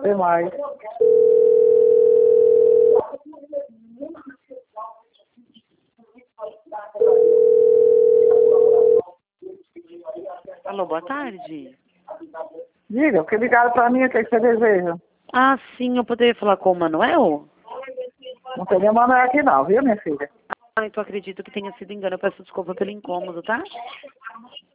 Até mais. Alô, boa tarde. Diga, porque ligaram para mim, o que você deseja? Ah, sim, eu poderia falar com o Manuel? Não tem nenhum Manuel aqui não, viu, minha filha? Ah, então acredito que tenha sido engano. Eu peço desculpa pelo incômodo, tá?